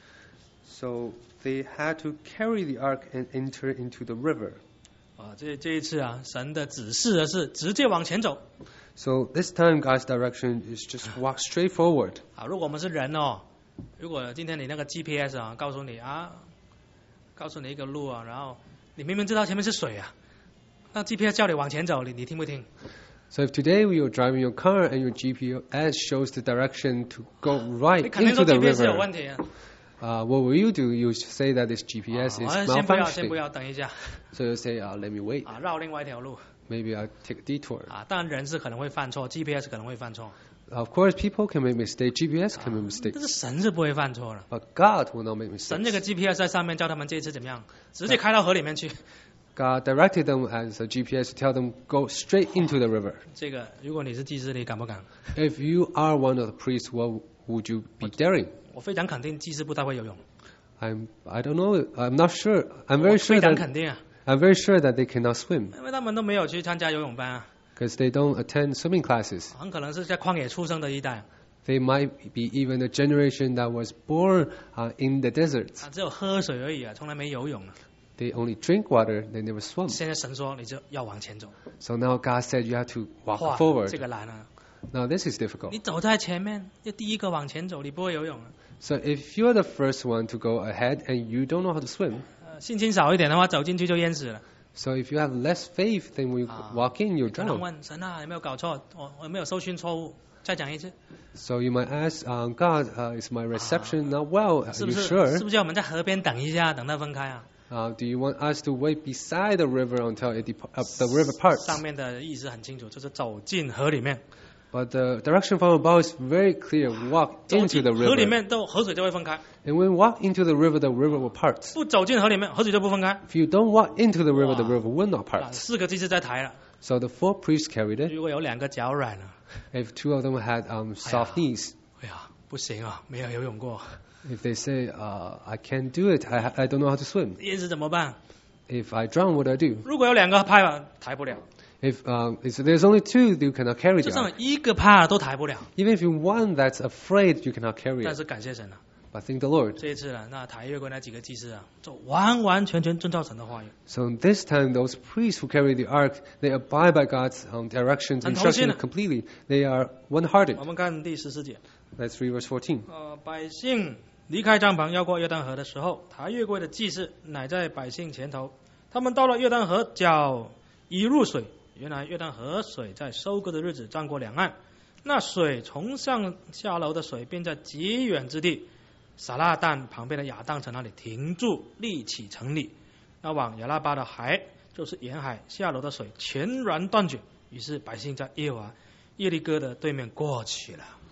So they had to carry the ark and enter into the river. 啊，这这一次啊，神的指示的是直接往前走。 So this time God's direction is just walk straight forward. 啊，如果我们是人哦，如果今天你那个 G P S 啊，告诉你啊，告诉你一个路啊，然后你明明知道前面是水啊，那 G P S 叫你往前走，你你听不听？ So if today we are driving your car and your G P S shows the direction to go right 你肯定 into 说 the G P S 有 river, 问题啊。 uh, what will you do? You say that this G P S 啊 is 先不要，先不 malfunctioning. 要，等一下 So you say, uh, let me wait. 啊，绕另外一条路 Maybe I'll take a detour. 啊。当然人是可能会犯错 ，G P S 可能会犯错， Of course, people can make mistakes. G P S can make 但 mistakes. 是神是不会犯错的。 But God will not make 神这 mistakes. 个 G P S 在上面叫他们这一次怎么样？直接开到河里面去。 God directed them as a G P S to tell them go straight into the river. 这个如果你是祭司，你敢不敢？ If you are one of the priests, what would you be daring? 我非常肯定祭司不太会游泳， I'm, I don't know. I'm not sure. I'm 我 very 非 sure 常 that 肯定啊， I'm very sure that they cannot swim 因为他们都没有去参加游泳班啊， because they don't attend swimming classes. 很可能是在旷野出生的一代 They might be even a generation that was born uh, in the deserts. 啊，只有喝水而已啊，从来没游泳啊。 They only drink water. They never swim. 现在神说你就要往前走， So now God said you have to 哇 walk，forward. 这个难啊！ Now this is difficult. 你走在前面，要第一个往前走，你不会游泳啊。 So if you're the first one to go ahead and you don't know how to swim, 呃，信心少一点的话，走进去就淹死了。 so if you have less faith, then when you Ah. walk in, you'll 可能 drown. 问神啊，有没有搞错？我我有没有收讯错误？再讲一次， So you might ask, um, God, uh, is my reception not well? Are 是不 you 是？ sure? 是不是叫我们在河边等一下，等它分开啊？ Uh, do you want us to wait beside the river until it dep- uh, the river parts? 上面的意思很清楚，就是走进河里面， But the direction from above is very clear. Walk 走 into 进 the 河里 river. 面都河水就会分开， And when you walk into the river, the river will part. 不走进河里面，河水就不分开。 If you don't walk into the river, the Wow. river will not 啊， part. 四个祭司在抬了， So the four priests carried it. 如果有两个脚软了， If two of them had um, soft knees, 哎呀，不行啊，没有游泳过， if they say, uh, I can't do it, I, I don't know how to swim. 淹死怎么办？ If I drown, what do I do? 如果有两个怕了，抬不了； If um, if there's only two, you cannot carry 就 the 算 ark. 一个怕了都抬不了。 Even if you one that's afraid, you cannot carry 但 it. 是感谢神啊， But thank the Lord. 这一次呢，那抬越过那几个祭司啊，就完完全全遵照神的话语。 So this time, those priests who carry the ark, they abide by God's um, directions, 很同心啊。 instructions completely. They are one-hearted. 我们看第十四节， Let's read verse fourteen. 呃，百姓离开帐篷要过约旦河的时候，抬越过的祭司乃在百姓前头。他们到了约旦河脚一入水，原来约旦河水在收割的日子涨过两岸，那水从上下流的水便在极远之地撒拉旦旁边的亚当城那里停住，立起城里。那往亚拉巴的海，就是沿海下流的水全然断绝。于是百姓在耶和华耶利哥的对面过去了。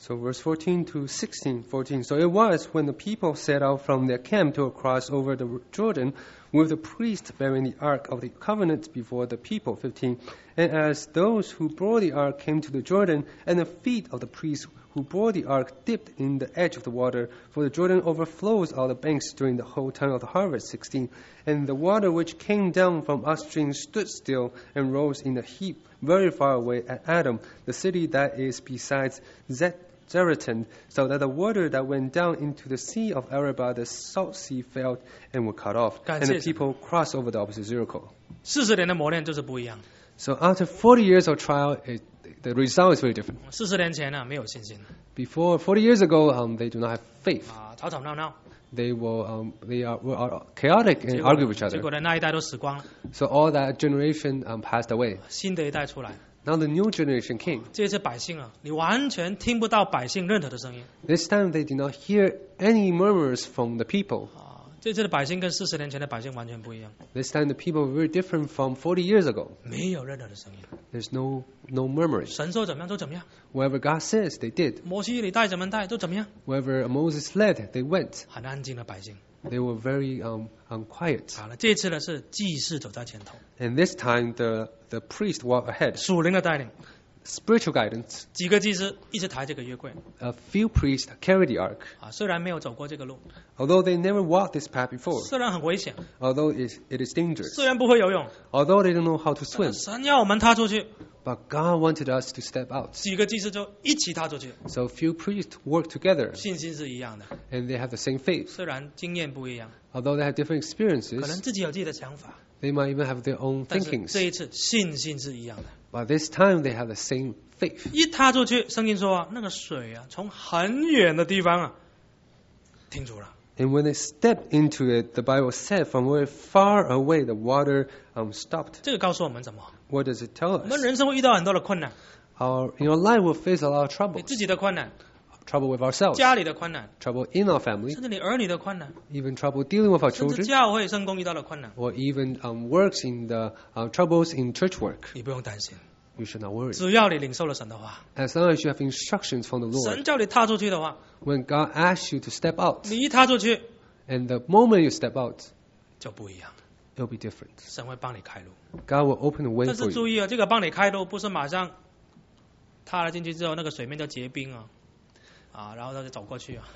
So verse fourteen to sixteen, fourteen. So it was when the people set out from their camp to cross over the Jordan with the priest bearing the ark of the covenant before the people, fifteen. And as those who bore the ark came to the Jordan, and the feet of the priests who bore the ark dipped in the edge of the water, for the Jordan overflows all the banks during the whole time of the harvest, sixteen. And the water which came down from upstream stood still and rose in a heap very far away at Adam, the city that is besides Zet. Zeratan, so that the water that went down into the sea of Arabah, the salt sea, fell and were cut off, and the people crossed over the opposite Jericho. 四十年的磨练就是不一样。 So after forty years of trial, it, the result is very different. 四十年前呢、啊，没有信心。 Before forty years ago, um, they do not have faith. 啊，吵吵闹闹。 They will, um, they are, were chaotic and 结果 argue with each 结 other. 果呢，那一代都死光了， So all that generation um, passed away. 新的一代出来。 Now the new generation came. 这次百姓啊，你完全听不到百姓任何的声音。 This time they did not hear any murmurs from the people. 啊，这次的百姓跟四十年前的百姓完全不一样， This time the people were very different from forty years ago. 没有任何的声音。 There's no no murmuring. 神说怎么样就怎么样， Wherever God says, they did. 摩西你带怎么带就怎么样， Wherever Moses led, they went. 很安静的百姓。 They were very um, um, quiet. 好了，这次呢是祭司走在前头， And this time, the, the priest walked ahead. 属灵的带领， Spiritual guidance. 几个祭司一直抬这个约柜 A few priests carried the ark. 啊，虽然没有走过这个路， Although they never walked this path before. 虽然很危险， Although it, it is dangerous. 虽然不会游泳， Although they don't know how to 但 swim. 是神要我们踏出去， But God wanted us to step out. 几个祭司就一起踏出去， So few priests work together. 信心是一样的， And they have the same faith. 虽然经验不一样， Although they have different 可能 experiences. 自己有自己的想法， They might even have their own 但是 thinkings. 这一次信心是一样的。 But this time they have the same faith. 一踏出去，圣经说啊，那个水啊，从很远的地方啊，停住了。 And when they stepped into it, the Bible said from very far away the water um, stopped. 这个告诉我们什么？ What does it tell 我们 us? 人生会遇到很多的困难， Our, in our life we'll face a lot of 你 trouble. 自己的困难， Trouble with ourselves, 家里的困难， trouble in our family, 甚至你儿女的困难， even trouble dealing with our 甚至 children, 教会圣工遇到的困难， or even um, works in the uh, troubles in church work. 你不用担心， You should not worry. 只要你领受了神的话， As long as you have instructions from the 神 Lord, 叫你踏出去的话， when God asks you to step out, 你一踏出去 and the moment you step out, 就不一样， it'll be different. 神会帮你开路。 God will open the way 但 for 是 you. 注意啊，这个帮你开路不是马上踏了进去之后，那个水面就结冰啊，啊，然后他就走过去啊。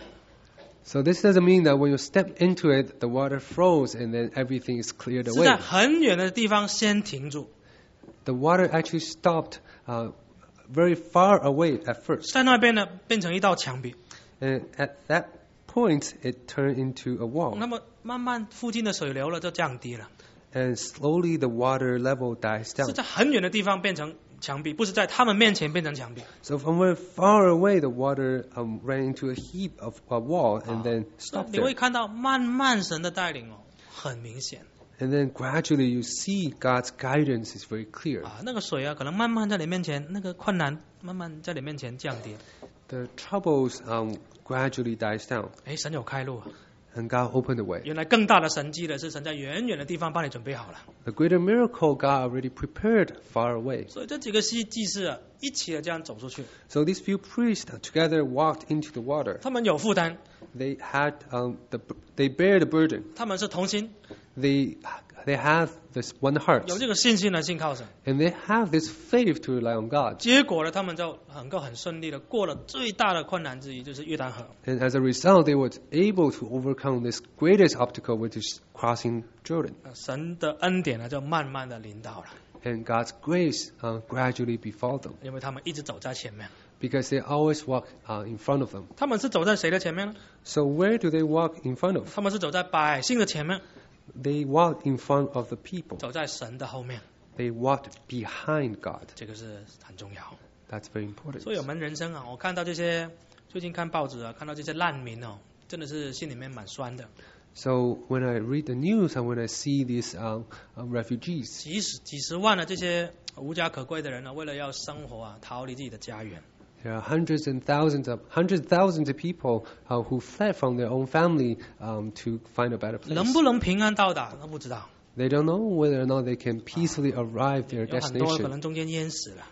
So this doesn't mean that when you step into it, the water froze and then everything is cleared 是在 away. 很远的地方先停住， The water actually stopped uh, very far away at first. 在那边呢变成一道墙壁， And at that point, it turned into a wall. 那么慢慢附近的水流了就降低了， And slowly the water level dies 是 down. 在很远的地方变成墙壁，不是在他们面前变成墙壁。 So from very far away, the water um, ran into a heap of a wall and then 所以 stopped 你会 there. 看到慢慢神的带领哦，很明显 And then gradually you see God's guidance is very clear. 啊，那个水啊，可能慢慢在你面前，那个困难慢慢在你面前降低。 The troubles um, gradually dies down. 哎，神有开路啊！ And God opened the way. 原来更大的神迹的是神在远远的地方帮你准备好了。 The greater miracle God already prepared far away. 所以这几个祭祭司啊，一起的这样走出去， So these few priests together walked into the water. 他们有负担， They had um, the they bear the burden. 他们是同心， They they have this one heart, 有这个信心来信靠神。 and they have this faith to rely on God. 结果呢，他们就能够很顺利的过了最大的困难之一，就是约旦河。 And as a result, they were able to overcome this greatest obstacle, which is crossing Jordan. 神的恩典呢，就慢慢的临到了， And God's grace uh, gradually befell them 因为他们一直走在前面。 because they always walk uh, in front of them. 他们是走在谁的前面呢？ So where do they walk in front of? 他们是走在百姓的前面， They walk in front of the people. 走在神的后面， They walked behind God. 这个是很重要。 That's very important. 所以我们人生啊，我看到这些，最近看报纸啊，看到这些难民哦，真的是心里面蛮酸的。 So when I read the news and when I see these um, um, refugees, 几十几十万的这些无家可归的人呢，为了要生活啊，逃离自己的家园。 there are hundreds and thousands of hundreds thousands of people uh, who fled from their own family um, to find a better 能 place. 不能平安到达都不知道， They don't know whether or not they can peacefully arrive their 有很多可 destination. 能中间淹死了。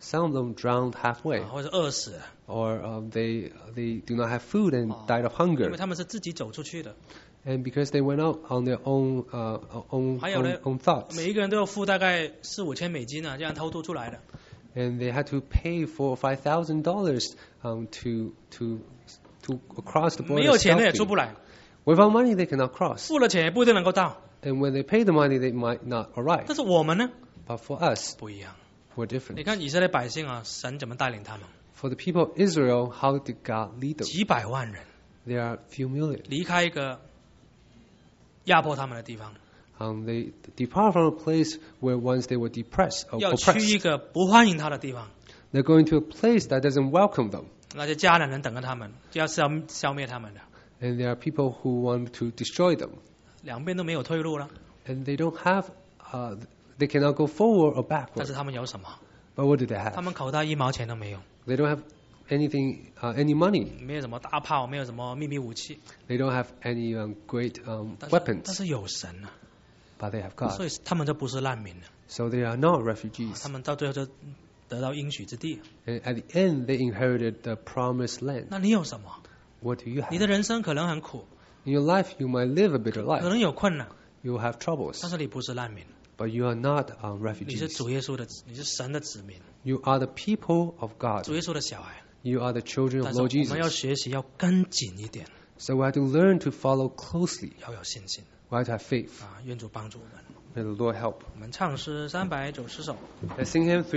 Some of them drowned halfway, 啊或者饿死了， or um, they they do not have food and Oh. died of 因 hunger. 为他们是自己走出去的。 And because they went out on their own uh, own, 还有 own, 呢 own thoughts, 每一个人都要付大概四五千美金啊，这样偷渡出来的。 and they had to pay four or five thousand dollars um, to to to cross the 没 border 有钱的也出 stealthily. 不来， Without money, they cannot cross. 付了钱也不一定能够到。 And when they pay the money, they might not arrive. 但是我们呢， But for us, 不一样。 we're 你 different. 看以色列百姓啊，神怎么带领他们？ For the people of Israel, how did God lead them? 几百万人 There are few million. 离开一个压迫他们的地方， Um, they depart from a place where once they were depressed or 要去一 oppressed. 个不欢迎他的地方。 They're going to a place that doesn't welcome them. 那些迦南人等着他们，就要消消灭他们的， And there are people who want to destroy them. 两边都没有退路了。 And they don't have, uh, they cannot go forward or 但 backward. 是他们有什么？ But what do they 他 have? 们口袋一毛钱都没有， They don't have anything, uh, any money. 没有什么大炮，没有什么秘密武器， They don't have any um, great um, 但是但 weapons. 是有神啊， But they have God. 所以他们就不是难民了， So they are not refugees. 他们到最后就得到应许之地。 And at the end, they inherited the promised land. 那你有什么？ What do you 你 have? 的人生可能很苦， In your life, you might live a bitter 可 life. 能有困难， You will have troubles. 但是你不是难民， But you are not um, 你是 refugees. 主耶稣的，你是神的子民， You are the people of God. 主耶稣的小孩。 You are the children 但 of 是 Lord 我们要 Jesus. 学习，要跟紧一点， So we have to learn to follow closely. 要有信心 We have to have faith. 啊！愿主帮助我们。 May the Lord help. 我们唱诗三百九十首。 Let's sing hymn